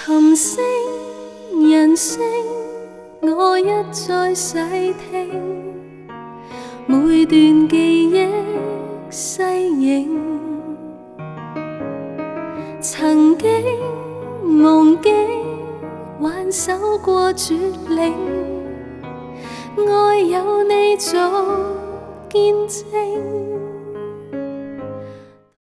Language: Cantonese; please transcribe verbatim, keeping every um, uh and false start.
琴聲人聲，我一再細聽，每段記憶細影，曾經夢境挽手過絕嶺，愛有你做見證。